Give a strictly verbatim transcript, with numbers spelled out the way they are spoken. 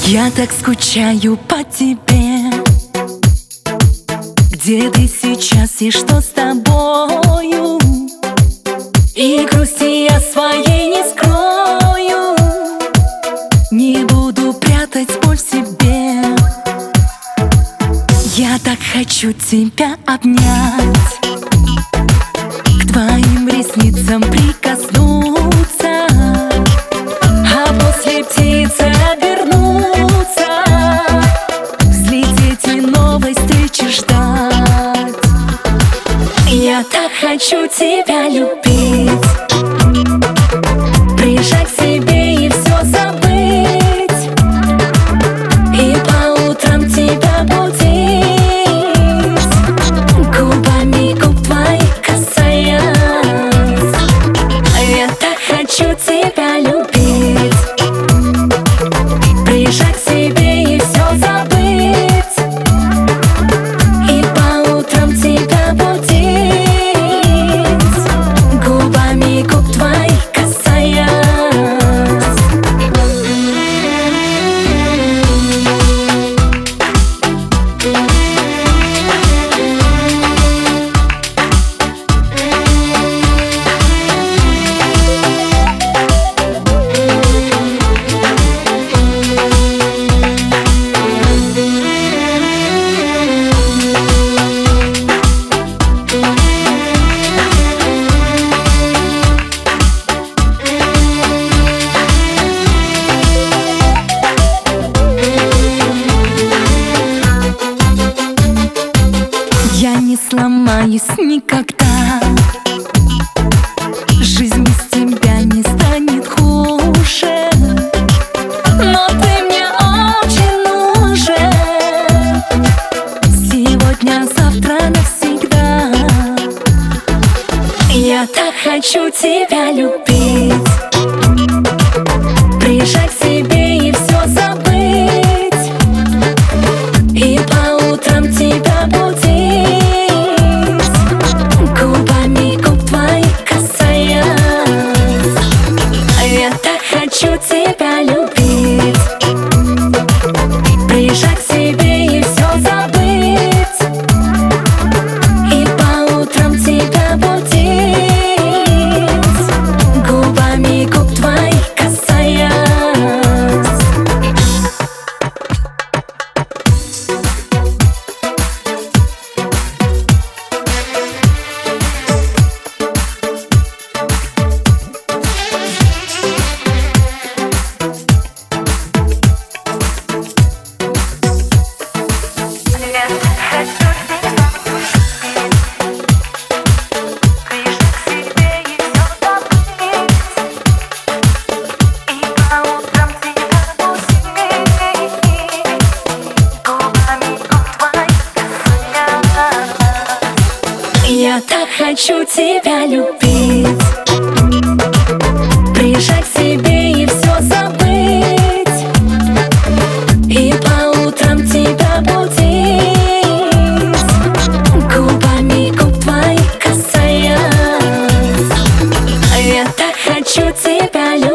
Я так скучаю по тебе. Где ты сейчас и что с тобою? И грусти я своей не скрою. Не буду прятать боль в себе. Я так хочу тебя обнять, к твоим ресницам прикоснуться, а после птицы обернуться, взлететь и новой встречи ждать. Я так хочу тебя любить, прижать к себе и все забыть, и по утрам тебя будить, губами губ твоих касаясь. Я так хочу тебя любить, прижать к себе и все забыть, и по утрам тебя будить, губами губ твоих касаясь. Я не сломаюсь никогда, жизнь без тебя не станет хуже, но ты мне очень нужен, сегодня, завтра, навсегда. Я так хочу тебя любить, прижать к себе и все забыть, и по утрам тебя будить, губами губ твоих касаясь. Я так хочу тебя любить, прижать к себе и все забыть, и по утрам тебя будить, губами губ твоих касаясь. Я так хочу тебя любить, прижать к себе и все забыть, и по утрам тебя будить, губами губ твоих касаясь. Я так хочу тебя любить.